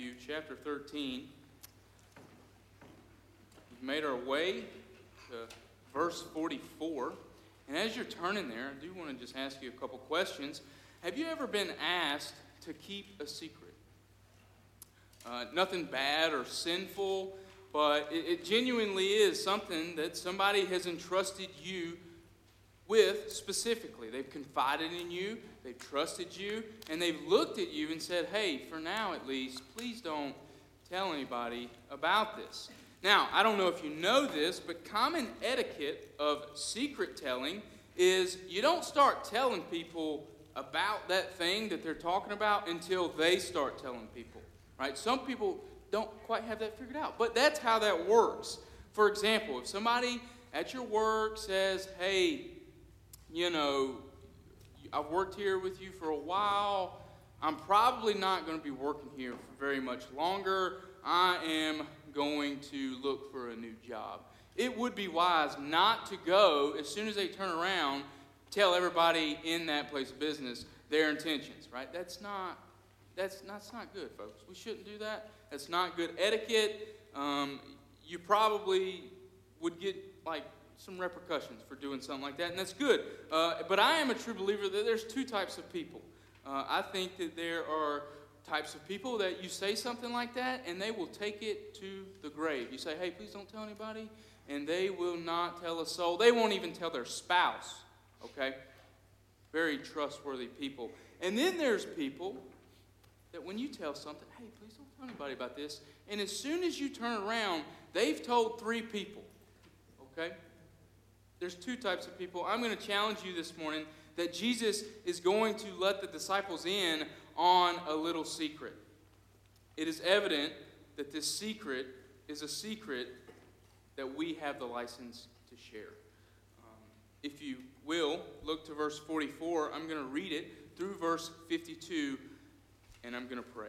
Matthew chapter 13. We've made our way to verse 44. And as you're turning there, I do want to just ask you a couple questions. Have you ever been asked to keep a secret? Nothing bad or sinful, but it genuinely is something that somebody has entrusted you with specifically. They've confided in you, they've trusted you, and they've looked at you and said, hey, for now at least, please don't tell anybody about this. Now, I don't know if you know this, but common etiquette of secret telling is you don't start telling people about that thing that they're talking about until they start telling people, right? Some people don't quite have that figured out, but that's how that works. For example, if somebody at your work says, hey, you know, I've worked here with you for a while. I'm probably not going to be working here for very much longer. I am going to look for a new job. It would be wise not to go, as soon as they turn around, tell everybody in that place of business their intentions, right? That's not good, folks. We shouldn't do that. That's not good etiquette. You probably would get, some repercussions for doing something like that, and that's good. But I am a true believer that there's two types of people. I think that there are types of people that you say something like that, and they will take it to the grave. You say, hey, please don't tell anybody, and they will not tell a soul. They won't even tell their spouse, okay? Very trustworthy people. And then there's people that when you tell something, hey, please don't tell anybody about this, and as soon as you turn around, they've told 3 people, okay? There's 2 types of people. I'm going to challenge you this morning that Jesus is going to let the disciples in on a little secret. It is evident that this secret is a secret that we have the license to share. If you will, look to verse 44. I'm going to read it through verse 52, and I'm going to pray.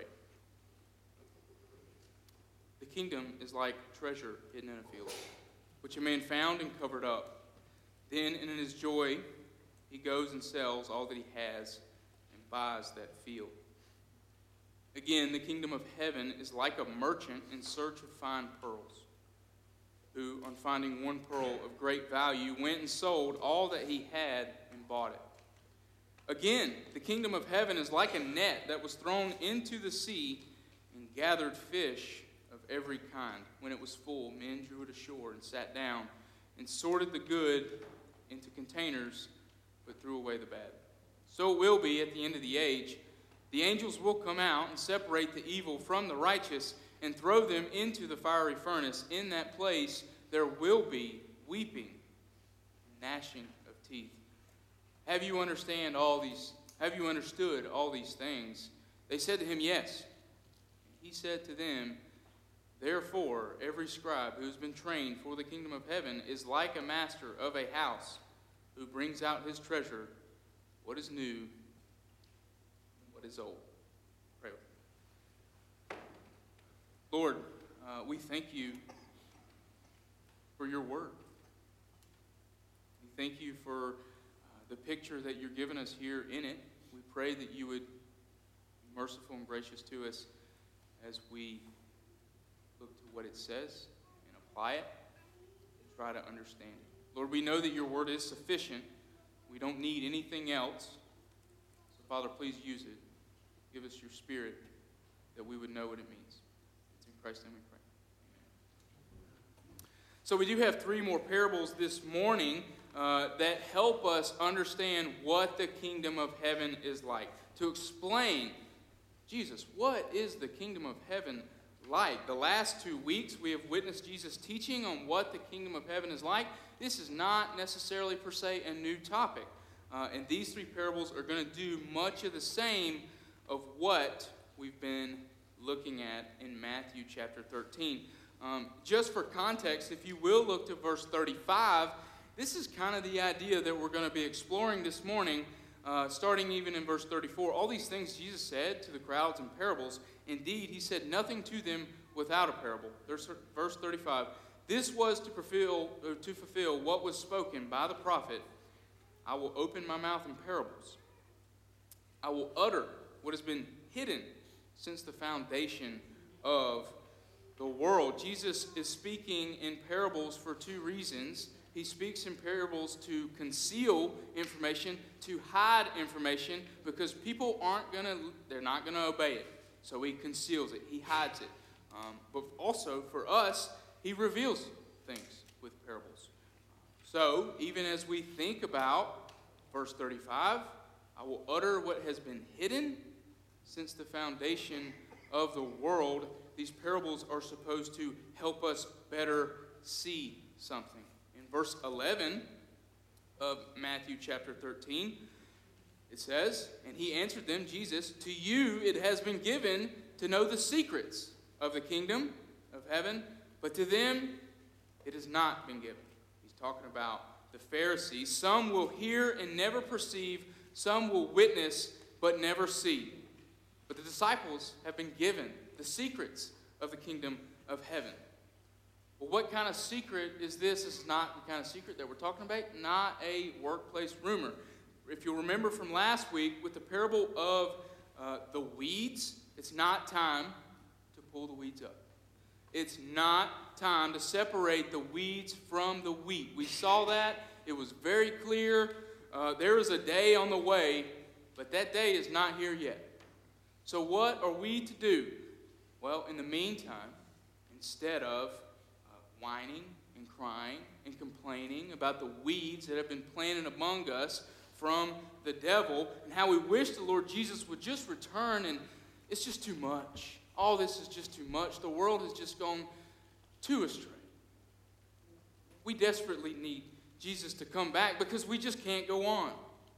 The kingdom is like treasure hidden in a field, which a man found and covered up. Then, in his joy, he goes and sells all that he has and buys that field. Again, the kingdom of heaven is like a merchant in search of fine pearls, who, on finding one pearl of great value, went and sold all that he had and bought it. Again, the kingdom of heaven is like a net that was thrown into the sea and gathered fish of every kind. When it was full, men drew it ashore and sat down and sorted the good into containers, but threw away the bad. So it will be at the end of the age. The angels will come out and separate the evil from the righteous and throw them into the fiery furnace. In that place there will be weeping and gnashing of teeth. Have you understood all these things? They said to him, yes. He said to them, therefore, every scribe who has been trained for the kingdom of heaven is like a master of a house who brings out his treasure, what is new and what is old. Pray with me. Lord, we thank you for your word. We thank you for the picture that you're giving us here in it. We pray that you would be merciful and gracious to us as we look to what it says and apply it and try to understand it. Lord, we know that your word is sufficient. We don't need anything else. So, Father, please use it. Give us your spirit that we would know what it means. It's in Christ's name we pray. Amen. So we do have 3 more parables this morning that help us understand what the kingdom of heaven is like. To explain, Jesus, what is the kingdom of heaven like? The last 2 weeks we have witnessed Jesus teaching on what the kingdom of heaven is like. This is not necessarily per se a new topic. And these 3 parables are going to do much of the same of what we've been looking at in Matthew chapter 13. Just for context, if you will look to verse 35, this is kind of the idea that we're going to be exploring this morning, starting even in verse 34. All these things Jesus said to the crowds in parables. Indeed, he said nothing to them without a parable. There's verse 35. This was to fulfill what was spoken by the prophet. I will open my mouth in parables. I will utter what has been hidden since the foundation of the world. Jesus is speaking in parables for two reasons. He speaks in parables to conceal information, to hide information, because people they're not going to obey it. So he conceals it, he hides it. But also for us, he reveals things with parables. So even as we think about verse 35, I will utter what has been hidden since the foundation of the world. These parables are supposed to help us better see something. In verse 11 of Matthew chapter 13, it says, "And he answered them," Jesus, "to you it has been given to know the secrets of the kingdom of heaven, but to them it has not been given." He's talking about the Pharisees. "Some will hear and never perceive, some will witness but never see. But the disciples have been given the secrets of the kingdom of heaven." Well, what kind of secret is this? This is not the kind of secret that we're talking about, not a workplace rumor. If you'll remember from last week, with the parable of the weeds, it's not time to pull the weeds up. It's not time to separate the weeds from the wheat. We saw that. It was very clear. There is a day on the way, but that day is not here yet. So what are we to do? Well, in the meantime, instead of whining and crying and complaining about the weeds that have been planted among us from the devil, and how we wish the Lord Jesus would just return, and it's just too much. All this is just too much. The world has just gone too astray. We desperately need Jesus to come back because we just can't go on.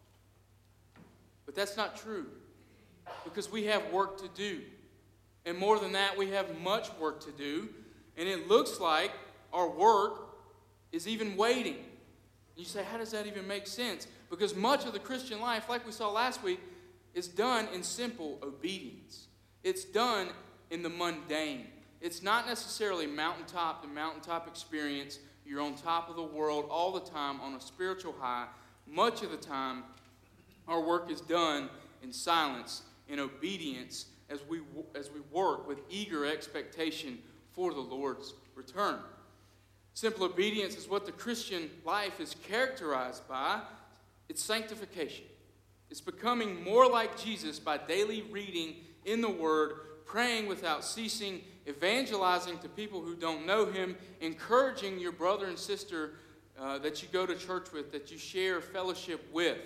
But that's not true, because we have work to do. And more than that, we have much work to do. And it looks like our work is even waiting. You say, how does that even make sense? Because much of the Christian life, like we saw last week, is done in simple obedience. It's done in the mundane. It's not necessarily mountaintop to mountaintop experience. You're on top of the world all the time on a spiritual high. Much of the time, our work is done in silence, in obedience, as we work with eager expectation for the Lord's return. Simple obedience is what the Christian life is characterized by. It's sanctification. It's becoming more like Jesus by daily reading in the Word, praying without ceasing, evangelizing to people who don't know Him, encouraging your brother and sister that you go to church with, that you share fellowship with.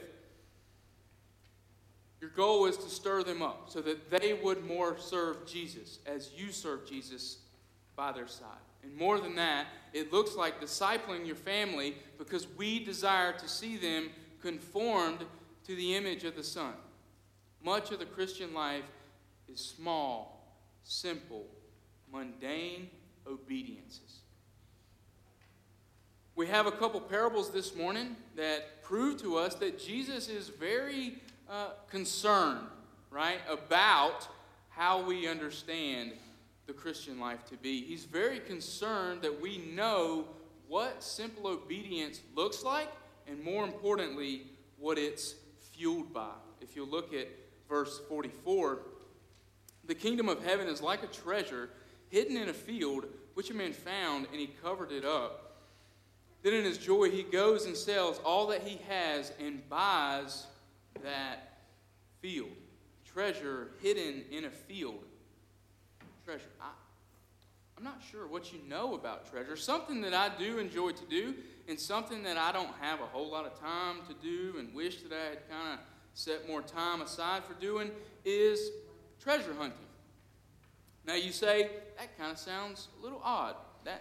Your goal is to stir them up so that they would more serve Jesus as you serve Jesus by their side. And more than that, it looks like discipling your family because we desire to see them conformed to the image of the Son. Much of the Christian life is small, simple, mundane obediences. We have a couple parables this morning that prove to us that Jesus is very concerned, right, about how we understand the Christian life to be. He's very concerned that we know what simple obedience looks like, and more importantly, what it's fueled by. If you look at verse 44, the kingdom of heaven is like a treasure hidden in a field, which a man found, and he covered it up. Then in his joy he goes and sells all that he has and buys that field. Treasure hidden in a field. Treasure. I'm not sure what you know about treasure. Something that I do enjoy to do, and something that I don't have a whole lot of time to do and wish that I had kind of set more time aside for doing, is treasure hunting. Now you say, that kind of sounds a little odd.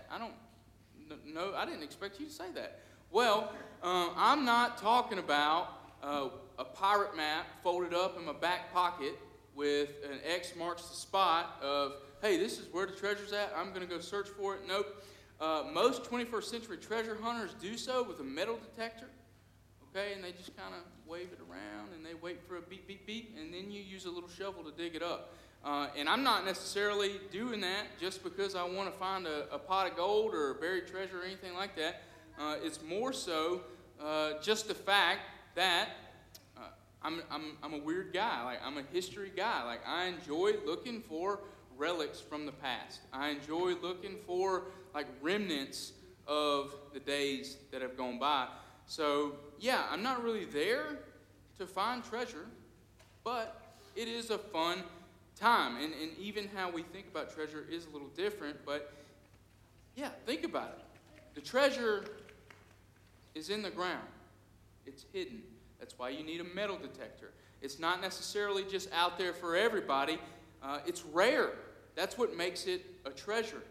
I didn't expect you to say that. Well, I'm not talking about a pirate map folded up in my back pocket with an X marks the spot of, hey, this is where the treasure's at, I'm going to go search for it. Nope. Most 21st century treasure hunters do so with a metal detector, okay, and they just kind of wave it around, and they wait for a beep, beep, beep, and then you use a little shovel to dig it up. And I'm not necessarily doing that just because I want to find a pot of gold or a buried treasure or anything like that. It's more so just the fact that I'm a weird guy. Like, I'm a history guy. Like, I enjoy looking for relics from the past. I enjoy looking for like remnants of the days that have gone by. So, yeah, I'm not really there to find treasure, but it is a fun time. And even how we think about treasure is a little different, but yeah, think about it. The treasure is in the ground. It's hidden. That's why you need a metal detector. It's not necessarily just out there for everybody. It's rare. That's what makes it a treasure.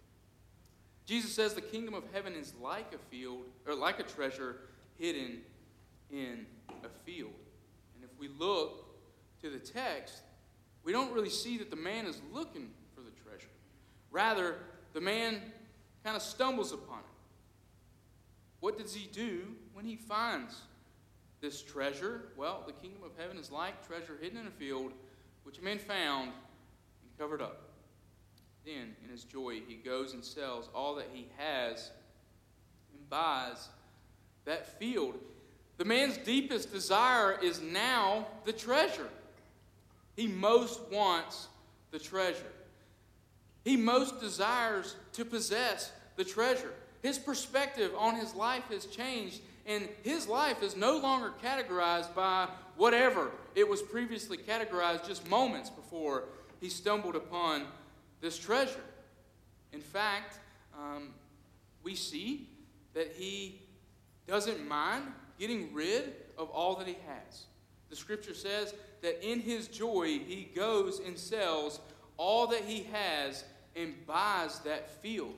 Jesus says the kingdom of heaven is like a field, or like a treasure hidden in a field. And if we look to the text, we don't really see that the man is looking for the treasure. Rather, the man kind of stumbles upon it. What does he do when he finds this treasure? Well, the kingdom of heaven is like treasure hidden in a field, which a man found and covered up. Then, in his joy, he goes and sells all that he has and buys that field. The man's deepest desire is now the treasure. He most wants the treasure. He most desires to possess the treasure. His perspective on his life has changed, and his life is no longer categorized by whatever it was previously categorized just moments before he stumbled upon this treasure. In fact, we see that he doesn't mind getting rid of all that he has. The scripture says that in his joy, he goes and sells all that he has and buys that field.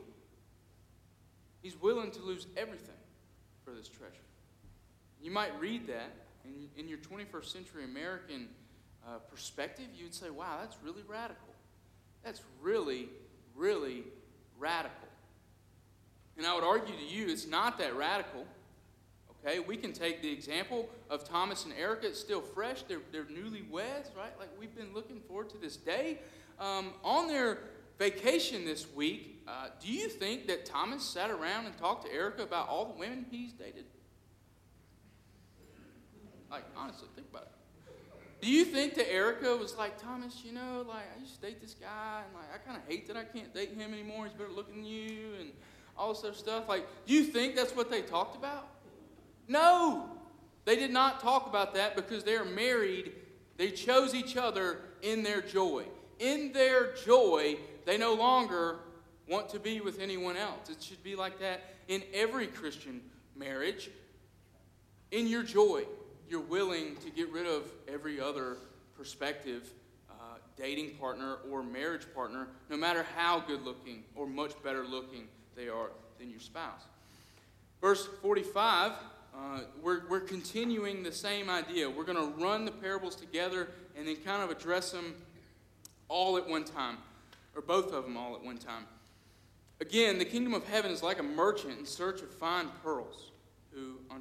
He's willing to lose everything for this treasure. You might read that in your 21st century American perspective. You'd say, wow, that's really radical. That's really, really radical. And I would argue to you, it's not that radical. Okay, we can take the example of Thomas and Erica. It's still fresh. They're newlyweds, right? Like we've been looking forward to this day. On their vacation this week, do you think that Thomas sat around and talked to Erica about all the women he's dated? Like, honestly, think about it. Do you think that Erica was like, Thomas, you know, like, I used to date this guy, and like, I kind of hate that I can't date him anymore. He's better looking than you, and all this other stuff. Like, do you think that's what they talked about? No, they did not talk about that because they are married. They chose each other in their joy. In their joy, they no longer want to be with anyone else. It should be like that in every Christian marriage. In your joy, you're willing to get rid of every other prospective dating partner or marriage partner, no matter how good looking or much better looking they are than your spouse. Verse 45, we're continuing the same idea. We're going to run the parables together and then kind of address them all at one time, or both of them all at one time. Again, the kingdom of heaven is like a merchant in search of fine pearls, who on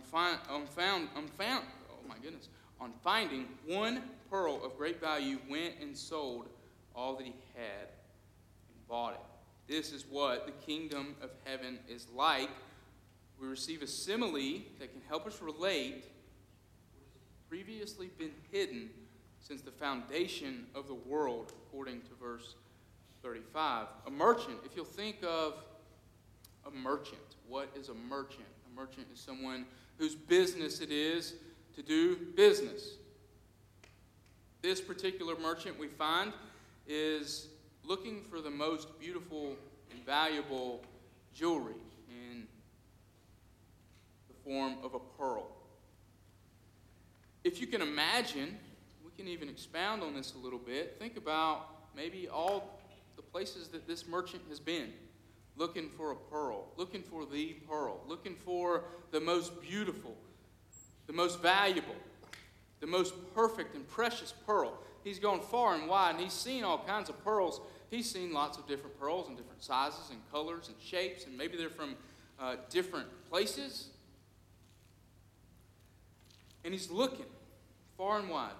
finding one pearl of great value, went and sold all that he had and bought it. This is what the kingdom of heaven is like. We receive a simile that can help us relate what has previously been hidden since the foundation of the world, according to verse 35. A merchant, if you'll think of a merchant, what is a merchant? A merchant is someone whose business it is to do business. This particular merchant we find is looking for the most beautiful and valuable jewelry in the form of a pearl. If you can imagine, we can even expound on this a little bit. Think about maybe all the places that this merchant has been, looking for a pearl, looking for the pearl, looking for the most beautiful, the most valuable, the most perfect and precious pearl. He's gone far and wide, and he's seen all kinds of pearls. He's seen lots of different pearls in different sizes and colors and shapes, and maybe they're from different places. And he's looking far and wide.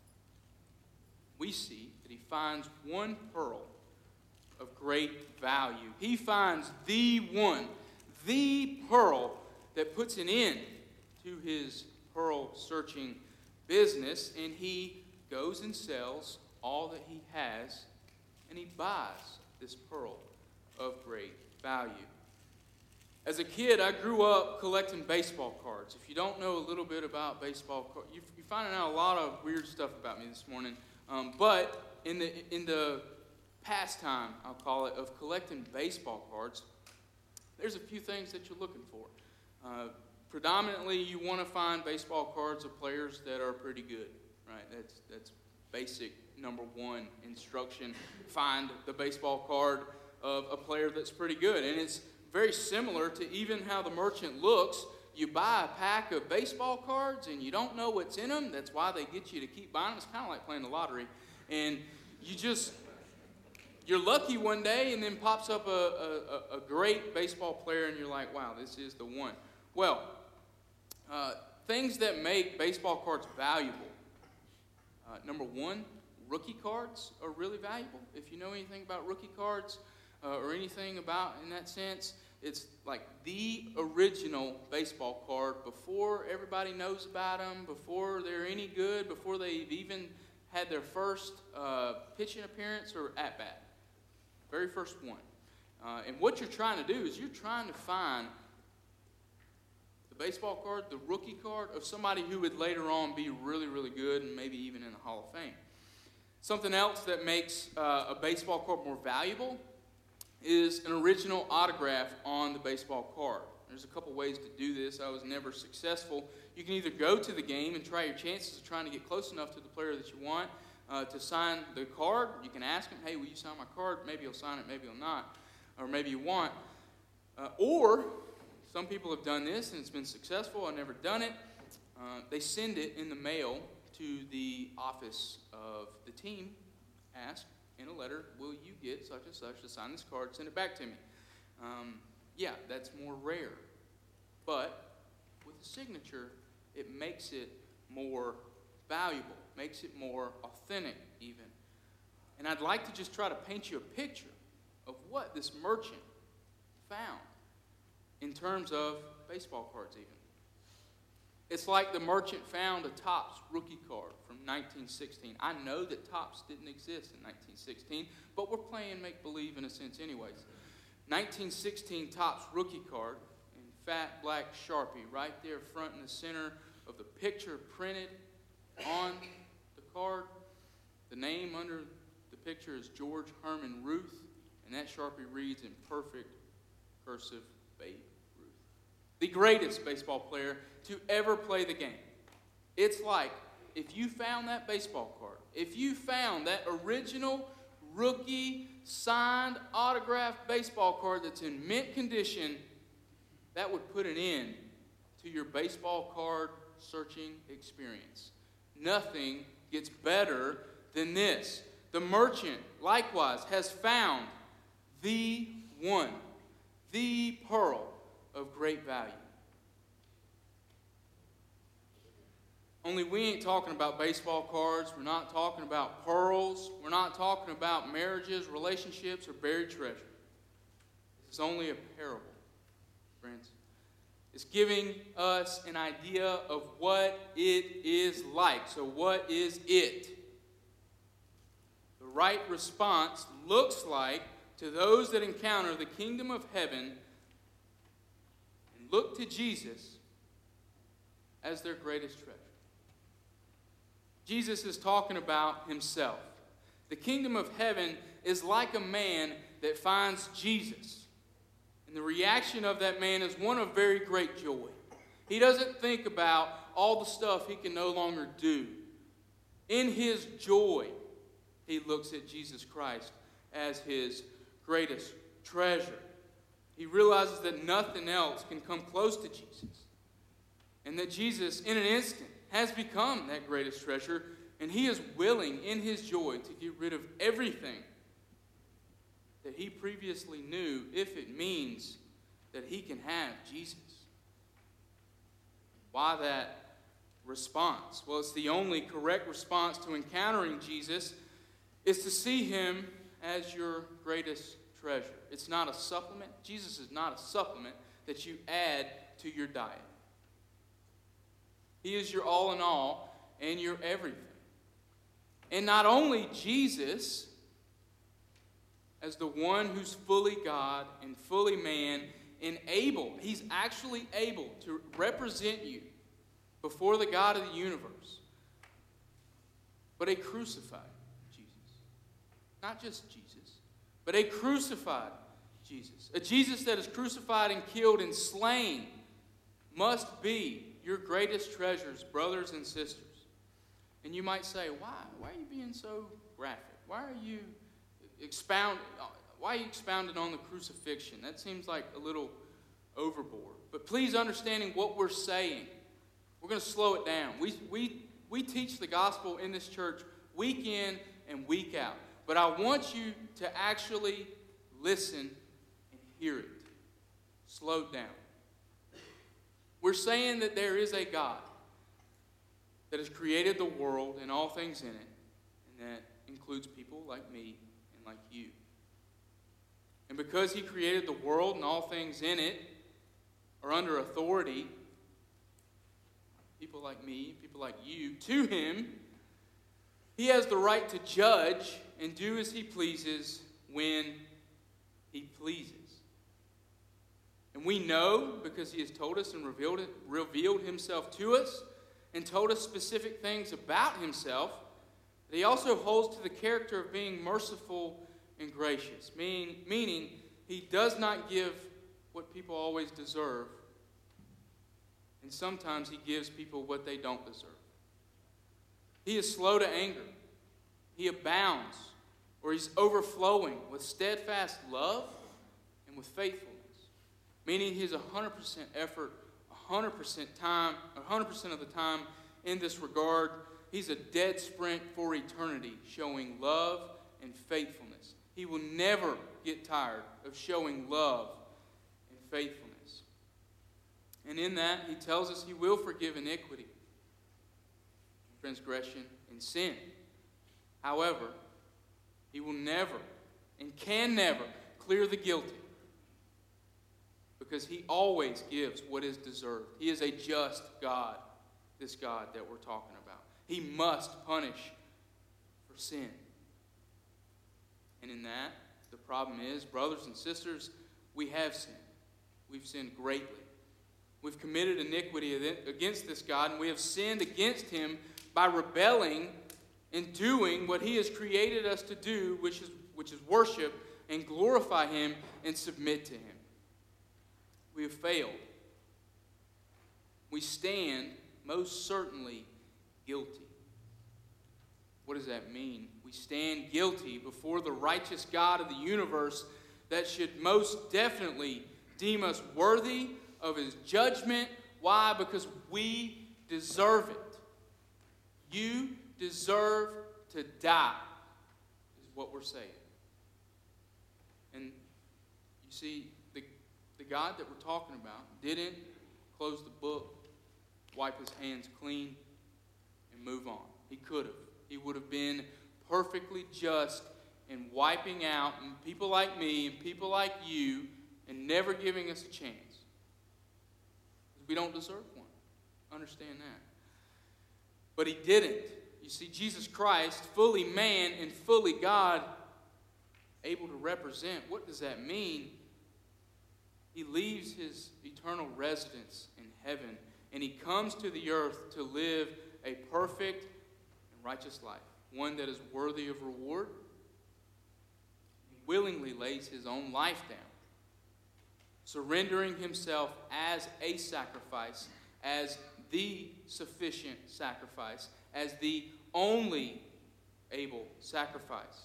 We see that he finds one pearl of great value. He finds the one, the pearl that puts an end to his pearl searching business, and he goes and sells all that he has and he buys this pearl of great value. As a kid, I grew up collecting baseball cards. If you don't know a little bit about baseball cards, you're finding out a lot of weird stuff about me this morning. But in the pastime, I'll call it, of collecting baseball cards, there's a few things that you're looking for. Predominantly, you want to find baseball cards of players that are pretty good, right? That's basic number one instruction. Find the baseball card of a player that's pretty good. And it's very similar to even how the merchant looks. You buy a pack of baseball cards and you don't know what's in them. That's why they get you to keep buying them. It's kind of like playing the lottery. And you're lucky one day and then pops up a great baseball player and you're like, wow, this is the one. Well, things that make baseball cards valuable. Number one, rookie cards are really valuable. If you know anything about rookie cards or anything about in that sense, it's like the original baseball card before everybody knows about them, before they're any good, before they've even had their first pitching appearance or at-bat. Very first one. And what you're trying to do is you're trying to find the baseball card, the rookie card of somebody who would later on be really, really good and maybe even in the Hall of Fame. Something else that makes a baseball card more valuable is an original autograph on the baseball card. There's a couple ways to do this. I was never successful. You can either go to the game and try your chances of trying to get close enough to the player that you want to sign the card. You can ask him, hey, will you sign my card? Maybe he'll sign it, maybe he'll not. Or maybe you want. Or some people have done this and it's been successful. I've never done it. They send it in the mail to the office of the team. Ask in a letter, will you get such and such to sign this card? Send it back to me. Yeah, that's more rare. But with a signature, it makes it more valuable, makes it more authentic even. And I'd like to just try to paint you a picture of what this merchant found in terms of baseball cards even. It's like the merchant found a Topps rookie card from 1916. I know that Topps didn't exist in 1916, but we're playing make-believe in a sense anyways. 1916 Topps rookie card in fat black Sharpie right there front and the center of the picture printed on the card. The name under the picture is George Herman Ruth, and that Sharpie reads in perfect cursive Babe Ruth. The greatest baseball player to ever play the game. It's like if you found that baseball card, if you found that original rookie signed autographed baseball card that's in mint condition, that would put an end to your baseball card searching experience. Nothing gets better than this. The merchant, likewise, has found the one, the pearl of great value. Only we ain't talking about baseball cards. We're not talking about pearls. We're not talking about marriages, relationships, or buried treasure. This is only a parable, friends. It's giving us an idea of what it is like. So what is it? The right response looks like to those that encounter the kingdom of heaven and look to Jesus as their greatest treasure. Jesus is talking about himself. The kingdom of heaven is like a man that finds Jesus. And the reaction of that man is one of very great joy. He doesn't think about all the stuff he can no longer do. In his joy, he looks at Jesus Christ as his greatest treasure. He realizes that nothing else can come close to Jesus. And that Jesus, in an instant, has become that greatest treasure, and he is willing in his joy to get rid of everything that he previously knew if it means that he can have Jesus. Why that response? Well, it's the only correct response to encountering Jesus is to see him as your greatest treasure. It's not a supplement. Jesus is not a supplement that you add to your diet. He is your all in all and your everything. And not only Jesus, as the one who's fully God and fully man and able, he's actually able to represent you before the God of the universe, but a crucified Jesus. Not just Jesus, but a crucified Jesus. A Jesus that is crucified and killed and slain must be your greatest treasures, brothers and sisters. And you might say, why? Why are you being so graphic? Why are you expounding on the crucifixion? That seems like a little overboard. But please understanding what we're saying, we're going to slow it down. We teach the gospel in this church week in and week out. But I want you to actually listen and hear it. Slow down. We're saying that there is a God that has created the world and all things in it, and that includes people like me and like you. And because he created the world and all things in it are under authority, people like me, people like you, to him, he has the right to judge and do as he pleases when he pleases. And we know, because he has told us and revealed himself to us, and told us specific things about himself, that he also holds to the character of being merciful and gracious, meaning he does not give what people always deserve, and sometimes he gives people what they don't deserve. He is slow to anger. He abounds, or he's overflowing with steadfast love and with faithfulness, meaning he's 100% effort, 100% time, 100% of the time in this regard. He's a dead sprint for eternity, showing love and faithfulness. He will never get tired of showing love and faithfulness. And in that, he tells us he will forgive iniquity, transgression, and sin. However, he will never and can never clear the guilty, because he always gives what is deserved. He is a just God, this God that we're talking about. He must punish for sin. And in that, the problem is, brothers and sisters, we have sinned. We've sinned greatly. We've committed iniquity against this God, and we have sinned against him by rebelling and doing what he has created us to do, which is worship and glorify him and submit to him. We have failed. We stand most certainly guilty. What does that mean? We stand guilty before the righteous God of the universe that should most definitely deem us worthy of his judgment. Why? Because we deserve it. You deserve to die, is what we're saying. And you see, the God that we're talking about didn't close the book, wipe his hands clean, and move on. He could have. He would have been perfectly just in wiping out people like me and people like you and never giving us a chance. We don't deserve one. Understand that. But he didn't. You see, Jesus Christ, fully man and fully God, able to represent. What does that mean? He leaves his eternal residence in heaven, and he comes to the earth to live a perfect and righteous life, one that is worthy of reward. He willingly lays his own life down, surrendering himself as a sacrifice, as the sufficient sacrifice, as the only able sacrifice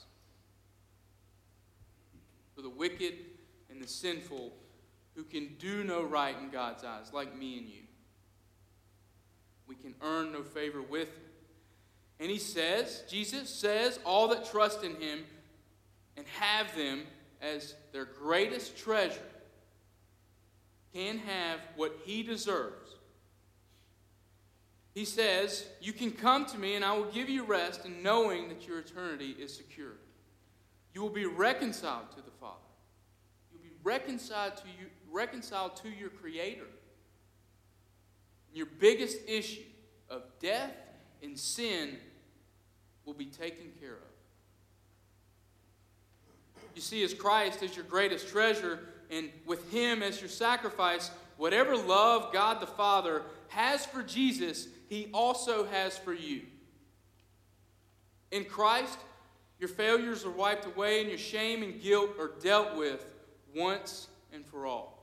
for the wicked and the sinful who can do no right in God's eyes, like me and you. We can earn no favor with him. And he says, Jesus says, all that trust in him and have them as their greatest treasure can have what he deserves. He says, you can come to me and I will give you rest, and knowing that your eternity is secure. You will be reconciled to the Father. You'll be reconciled to your Creator. Your biggest issue of death and sin will be taken care of. you see as Christ as your greatest treasure, and with him as your sacrifice, whatever love God the Father has for Jesus, he also has for you. In Christ, your failures are wiped away and your shame and guilt are dealt with once and for all.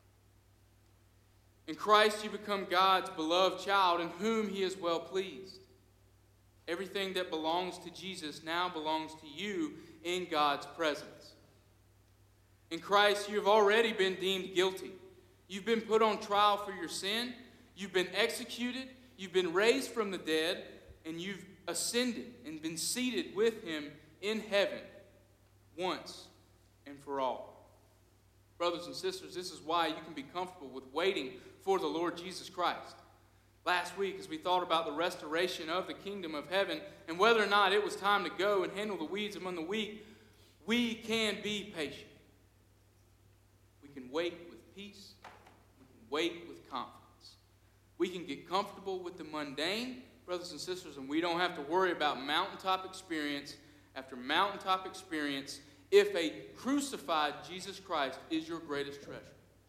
In Christ, you become God's beloved child in whom he is well pleased. Everything that belongs to Jesus now belongs to you in God's presence. In Christ, you have already been deemed guilty. You've been put on trial for your sin. You've been executed. You've been raised from the dead. And you've ascended and been seated with him in heaven once and for all. Brothers and sisters, this is why you can be comfortable with waiting for the Lord Jesus Christ. Last week, as we thought about the restoration of the kingdom of heaven and whether or not it was time to go and handle the weeds among the wheat, we can be patient. We can wait with peace. We can wait with confidence. We can get comfortable with the mundane, brothers and sisters, and we don't have to worry about mountaintop experience after mountaintop experience if a crucified Jesus Christ is your greatest treasure.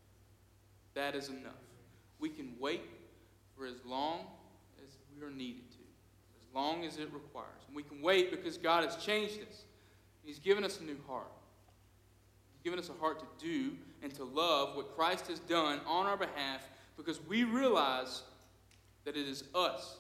That is enough. We can wait for as long as we are needed to, as long as it requires. And we can wait because God has changed us. He's given us a new heart. He's given us a heart to do and to love what Christ has done on our behalf because we realize that it is us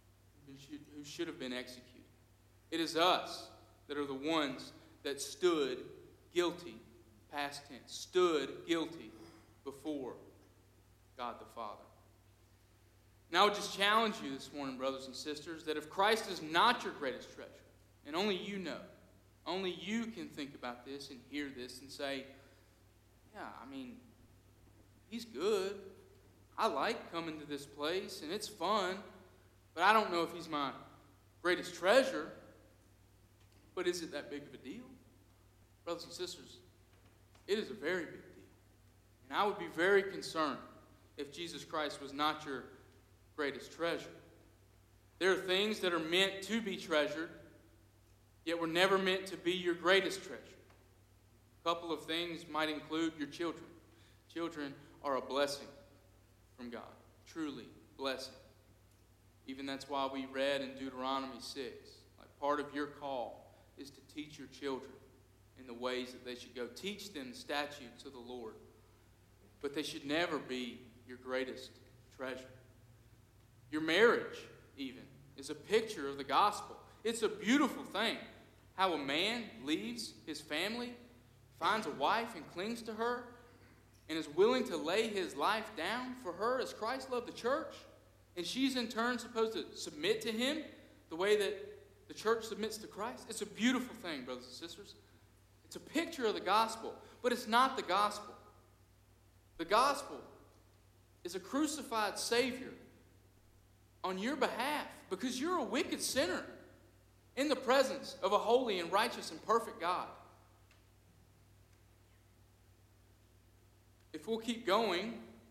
who should have been executed. It is us that are the ones that stood guilty, past tense, stood guilty before God the Father. Now, I would just challenge you this morning, brothers and sisters, that if Christ is not your greatest treasure, and only you know, only you can think about this and hear this and say, yeah, I mean, he's good. I like coming to this place, and it's fun, but I don't know if he's my greatest treasure. But is it that big of a deal? Brothers and sisters, it is a very big deal. And I would be very concerned if Jesus Christ was not your greatest treasure. There are things that are meant to be treasured, yet were never meant to be your greatest treasure. A couple of things might include your children. Children are a blessing from God, truly blessing. Even that's why we read in Deuteronomy 6, like part of your call is to teach your children in the ways that they should go. Teach them the statutes of the Lord. But they should never be your greatest treasure. Your marriage, even, is a picture of the gospel. It's a beautiful thing how a man leaves his family, finds a wife and clings to her, and is willing to lay his life down for her as Christ loved the church. And she's in turn supposed to submit to him the way that the church submits to Christ. It's a beautiful thing, brothers and sisters. It's a picture of the gospel, but it's not the gospel. The gospel is a crucified Savior on your behalf because you're a wicked sinner in the presence of a holy and righteous and perfect God. If we'll keep going,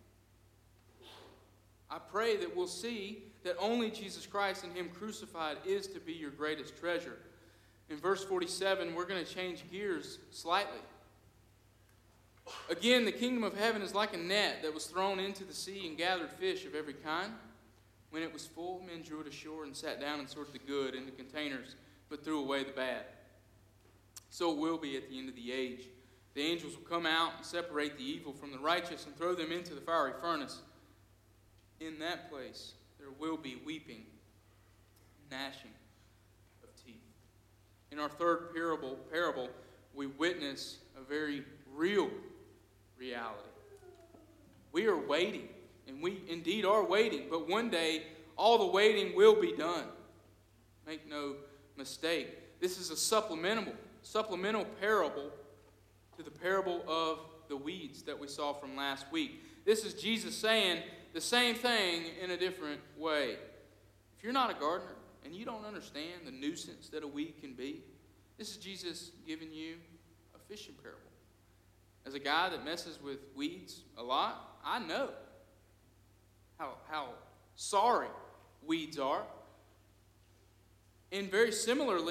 I pray that we'll see that only Jesus Christ and him crucified is to be your greatest treasure. In verse 47, we're going to change gears slightly. Again, the kingdom of heaven is like a net that was thrown into the sea and gathered fish of every kind. When it was full, men drew it ashore and sat down and sorted the good into containers, but threw away the bad. So it will be at the end of the age. The angels will come out and separate the evil from the righteous and throw them into the fiery furnace. In that place, there will be weeping, gnashing of teeth. In our third parable, we witness a very real reality. We are waiting, and we indeed are waiting, but one day all the waiting will be done. Make no mistake. This is a supplemental parable to the parable of the weeds that we saw from last week. This is Jesus saying the same thing in a different way. If you're not a gardener and you don't understand the nuisance that a weed can be, this is Jesus giving you a fishing parable. As a guy that messes with weeds a lot, I know how sorry weeds are. And very similarly,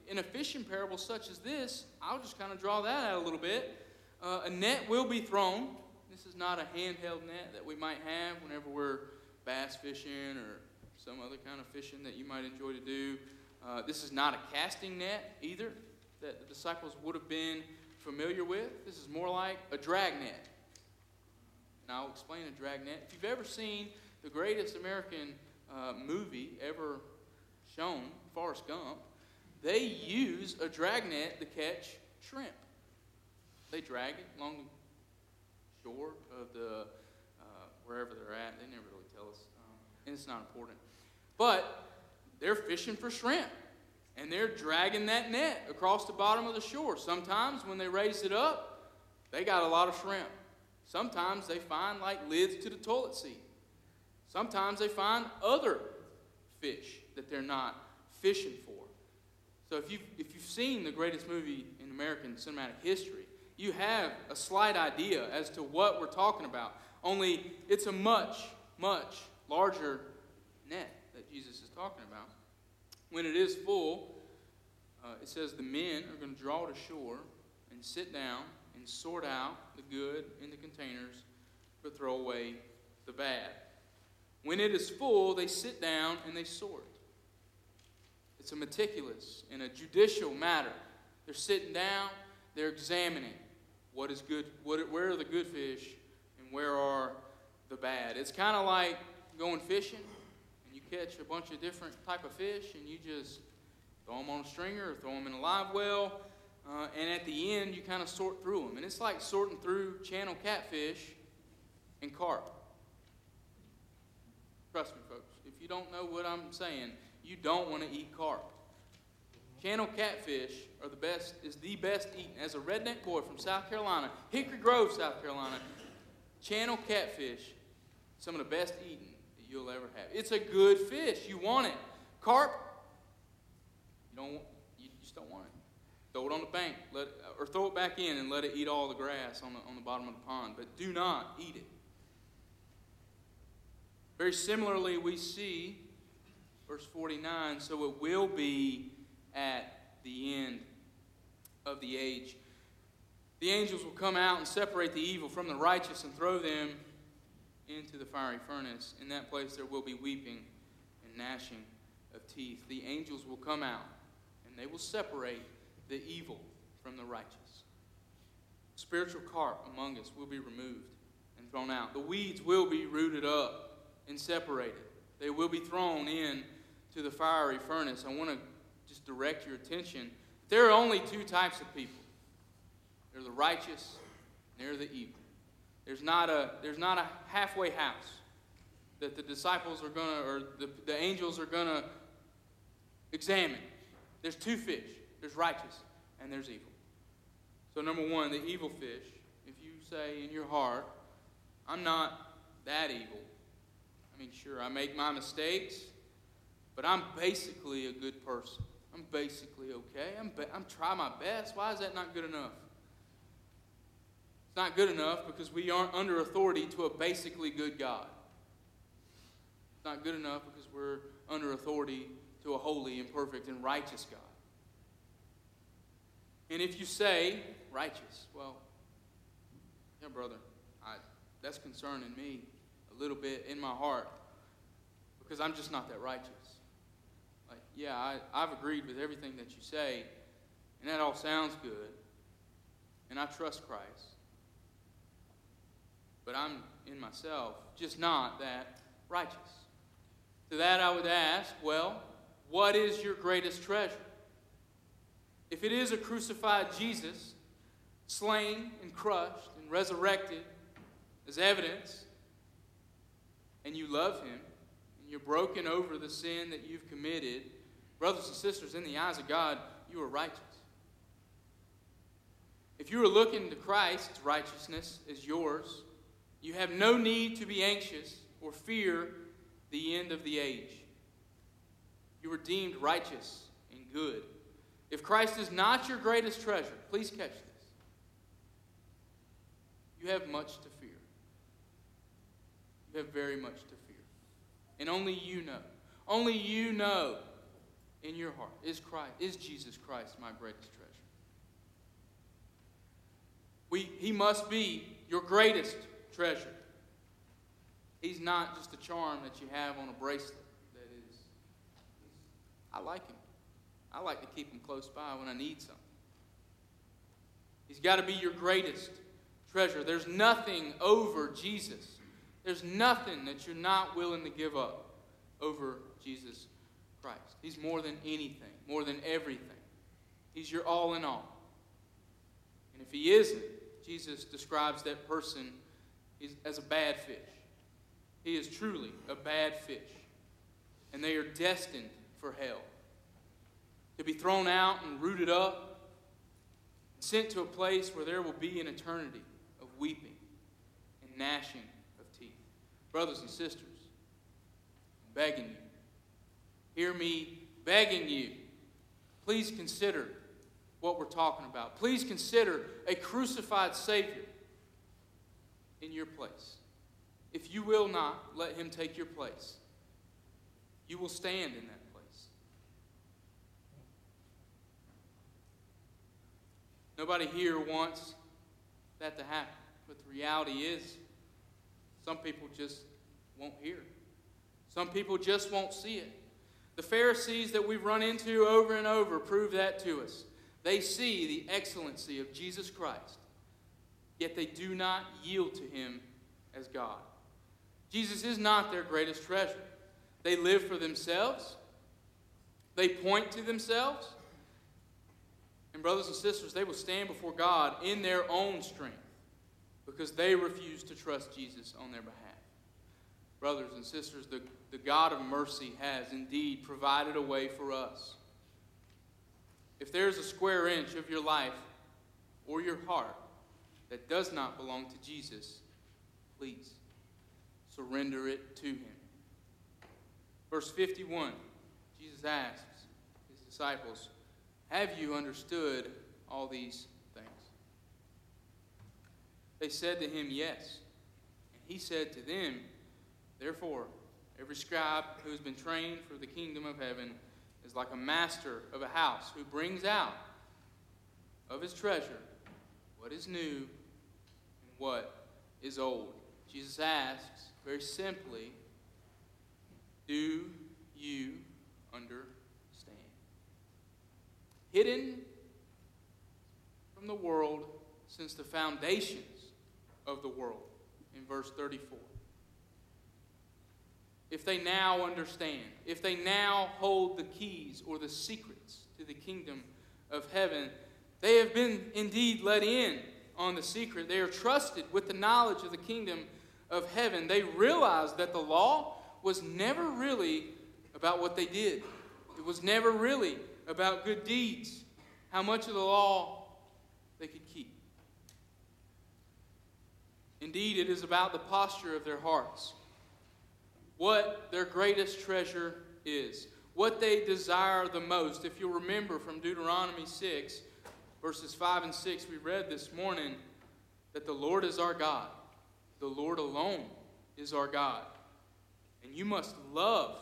in a fishing parable such as this, I'll just kind of draw that out a little bit. A net will be thrown. This is not a handheld net that we might have whenever we're bass fishing or some other kind of fishing that you might enjoy to do. This is not a casting net either that the disciples would have been familiar with. This is more like a drag net. And I'll explain a drag net. If you've ever seen the greatest American movie ever shown, Forrest Gump, they use a drag net to catch shrimp. They drag it along the shore of the wherever they're at. They never really tell us, and it's not important. But they're fishing for shrimp, and they're dragging that net across the bottom of the shore. Sometimes when they raise it up, they got a lot of shrimp. Sometimes they find like lids to the toilet seat. Sometimes they find other fish that they're not fishing for. So if you've seen the greatest movie in American cinematic history, you have a slight idea as to what we're talking about. Only it's a much, much larger net that Jesus is talking about. When it is full, it says the men are going to draw to shore and sit down and sort out the good in the containers, but throw away the bad. When it is full, they sit down and they sort. It's a meticulous and a judicial matter. They're sitting down, they're examining what is good, where are the good fish, and where are the bad. It's kind of like going fishing, and you catch a bunch of different type of fish, and you just throw them on a stringer or throw them in a live well, and at the end, you kind of sort through them. And it's like sorting through channel catfish and carp. Trust me, folks. If you don't know what I'm saying, you don't want to eat carp. Channel catfish are the best eaten. As a redneck boy from South Carolina, Hickory Grove, South Carolina, channel catfish, some of the best eaten that you'll ever have. It's a good fish. You want it. Carp, you just don't want it. Throw it on the bank, or throw it back in and let it eat all the grass on the bottom of the pond. But do not eat it. Very similarly, we see verse 49, so it will be at the end of the age. The angels will come out and separate the evil from the righteous and throw them into the fiery furnace. In that place there will be weeping and gnashing of teeth. The angels will come out and they will separate the evil from the righteous. Spiritual carp among us will be removed and thrown out. The weeds will be rooted up and separated. They will be thrown in to the fiery furnace. I want to just direct your attention. There are only two types of people. They're the righteous and they're the evil. There's not a halfway house that the disciples are going to, or the angels are going to examine. There's two fish. There's righteous and there's evil. So number one, the evil fish. If you say in your heart, I'm not that evil. I mean, sure, I make my mistakes, but I'm basically a good person. I'm basically okay. I'm trying my best. Why is that not good enough? It's not good enough because we aren't under authority to a basically good God. It's not good enough because we're under authority to a holy and perfect and righteous God. And if you say righteous, well, yeah, brother, that's concerning me a little bit in my heart because I'm just not that righteous. Like, yeah, I've agreed with everything that you say, and that all sounds good, and I trust Christ. But I'm in myself just not that righteous. To that I would ask, well, what is your greatest treasure? If it is a crucified Jesus, slain and crushed and resurrected as evidence, and you love him, and you're broken over the sin that you've committed, brothers and sisters, in the eyes of God, you are righteous. If you are looking to Christ's righteousness as yours, you have no need to be anxious or fear the end of the age. You are deemed righteous and good. If Christ is not your greatest treasure, please catch this. You have much to fear. You have very much to fear. And only you know. Only you know in your heart? Is Jesus Christ my greatest treasure? He must be your greatest treasure. He's not just a charm that you have on a bracelet. I like him. I like to keep him close by when I need something. He's got to be your greatest treasure. There's nothing over Jesus. There's nothing that you're not willing to give up over Jesus Christ. He's more than anything, more than everything. He's your all in all. And if he isn't, Jesus describes that person as a bad fish. He is truly a bad fish. And they are destined for hell. To be thrown out and rooted up, sent to a place where there will be an eternity of weeping and gnashing of teeth. Brothers and sisters, I'm begging you, hear me begging you, please consider what we're talking about. Please consider a crucified Savior in your place. If you will not let him take your place, you will stand in that place. Nobody here wants that to happen. But the reality is, some people just won't hear it. Some people just won't see it. The Pharisees that we've run into over and over prove that to us. They see the excellency of Jesus Christ, yet they do not yield to him as God. Jesus is not their greatest treasure. They live for themselves. They point to themselves. And brothers and sisters, they will stand before God in their own strength because they refuse to trust Jesus on their behalf. Brothers and sisters, the God of mercy has indeed provided a way for us. If there's a square inch of your life or your heart that does not belong to Jesus, please surrender it to him. Verse 51, Jesus asks his disciples, "Have you understood all these things?" They said to him, "Yes." And he said to them, "Therefore, every scribe who has been trained for the kingdom of heaven is like a master of a house who brings out of his treasure what is new and what is old." Jesus asks very simply, do you understand? Hidden from the world since the foundations of the world, in verse 34. If they now understand, if they now hold the keys or the secrets to the kingdom of heaven, they have been indeed let in on the secret. They are trusted with the knowledge of the kingdom of heaven. They realize that the law was never really about what they did. It was never really about good deeds, how much of the law they could keep. Indeed, it is about the posture of their hearts, what their greatest treasure is, what they desire the most. If you'll remember from Deuteronomy 6, verses 5 and 6, we read this morning that the Lord is our God. The Lord alone is our God. And you must love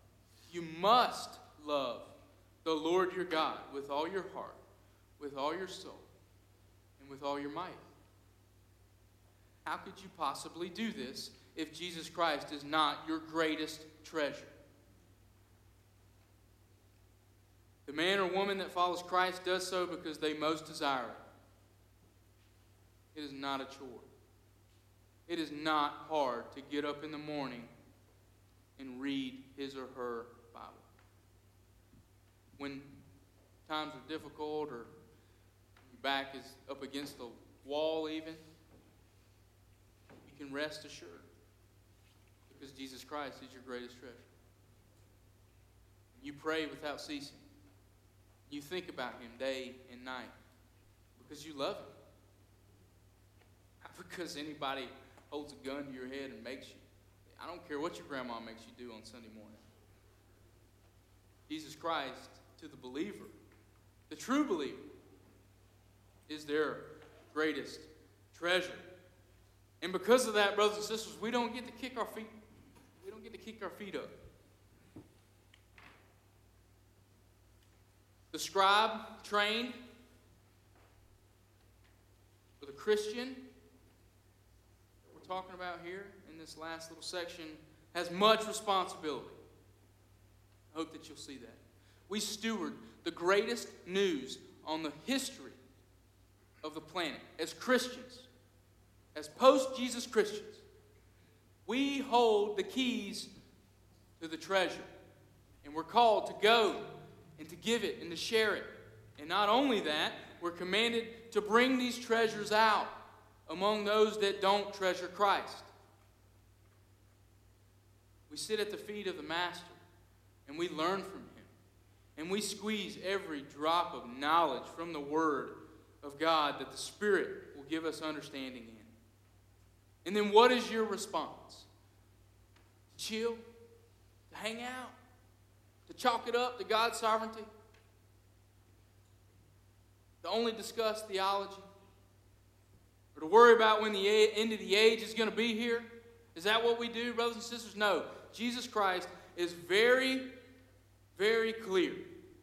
the Lord your God with all your heart, with all your soul, and with all your might. How could you possibly do this if Jesus Christ is not your greatest treasure? The man or woman that follows Christ does so because they most desire it. It is not a chore. It is not hard to get up in the morning and read his or her Bible. When times are difficult or your back is up against the wall even, you can rest assured because Jesus Christ is your greatest treasure. You pray without ceasing. You think about him day and night because you love him. Not because anybody holds a gun to your head and makes you. I don't care what your grandma makes you do on Sunday morning. Jesus Christ, to the believer, the true believer, is their greatest treasure. And because of that, brothers and sisters, we don't get to kick our feet. We don't get to kick our feet up. The scribe trained for the Christian that we're talking about here in this last little section has much responsibility. I hope that you'll see that. We steward the greatest news on the history of the planet as Christians, as post-Jesus Christians. We hold the keys to the treasure, and we're called to go and to give it and to share it. And not only that, we're commanded to bring these treasures out among those that don't treasure Christ. We sit at the feet of the Master, and we learn from him. And we squeeze every drop of knowledge from the Word of God that the Spirit will give us understanding in. And then what is your response? To chill? To hang out? To chalk it up to God's sovereignty? To only discuss theology? Or to worry about when the end of the age is going to be here? Is that what we do, brothers and sisters? No. Jesus Christ is very, very clear.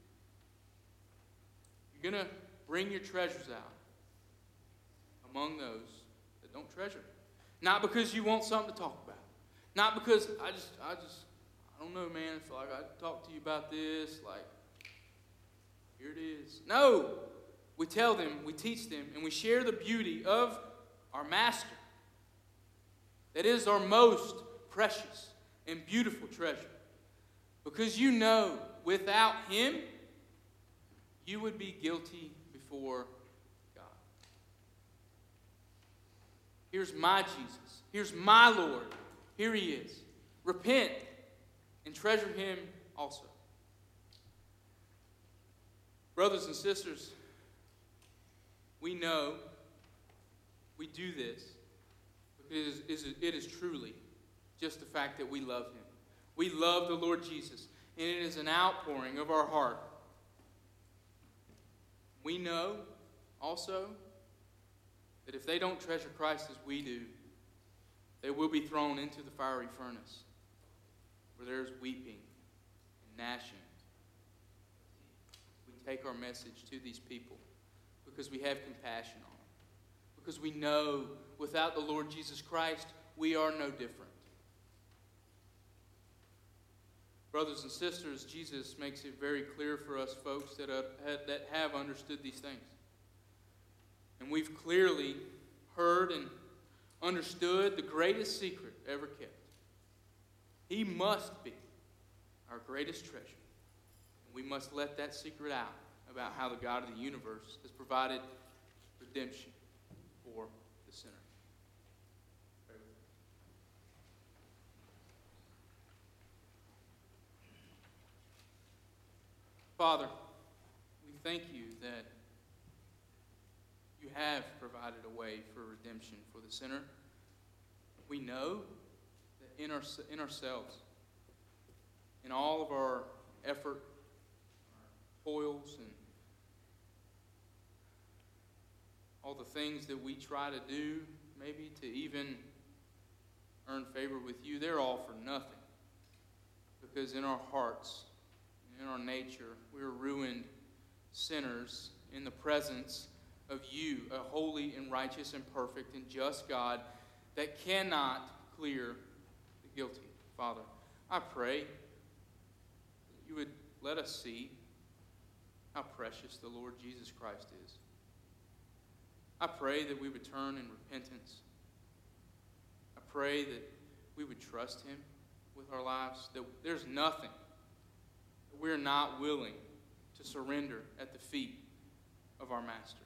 You're going to bring your treasures out among those that don't treasure. Not because you want something to talk about. Not because I don't know, man. I feel like I talk to you about this. Like, here it is. No. We tell them, we teach them, and we share the beauty of our Master. That is our most precious and beautiful treasure. Because you know, without him, you would be guilty before God. Here's my Jesus. Here's my Lord. Here he is. Repent and treasure him also. Brothers and sisters, we know we do this because it is truly just the fact that we love him. We love the Lord Jesus, and it is an outpouring of our heart. We know also that if they don't treasure Christ as we do, they will be thrown into the fiery furnace where there's weeping and gnashing. We take our message to these people because we have compassion on them. Because we know without the Lord Jesus Christ, we are no different. Brothers and sisters, Jesus makes it very clear for us folks that have understood these things. And we've clearly heard and understood the greatest secret ever kept. He must be our greatest treasure. And we must let that secret out about how the God of the universe has provided redemption for the sinner. Father, we thank you that you have provided a way for redemption for the sinner. We know that in ourselves, in all of our effort, our toils, and all the things that we try to do, maybe to even earn favor with you, they're all for nothing. Because in our hearts, in our nature, we're ruined sinners in the presence of you, a holy and righteous and perfect and just God that cannot clear the guilty. Father, I pray that you would let us see how precious the Lord Jesus Christ is. I pray that we would turn in repentance. I pray that we would trust him with our lives, that there's nothing that we're not willing to surrender at the feet of our Master.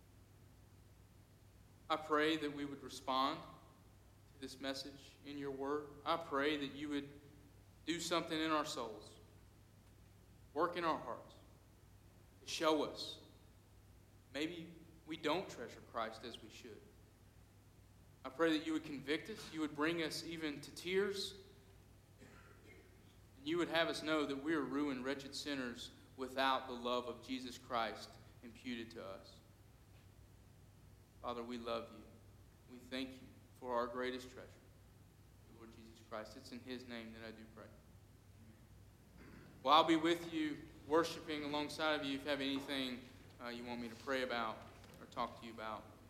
I pray that we would respond to this message in your word. I pray that you would do something in our souls, work in our hearts, to show us maybe we don't treasure Christ as we should. I pray that you would convict us, you would bring us even to tears, and you would have us know that we are ruined, wretched sinners without the love of Jesus Christ imputed to us. Father, we love you. We thank you for our greatest treasure, the Lord Jesus Christ. It's in his name that I do pray. Well, I'll be with you worshiping alongside of you, if you have anything you want me to pray about or talk to you about.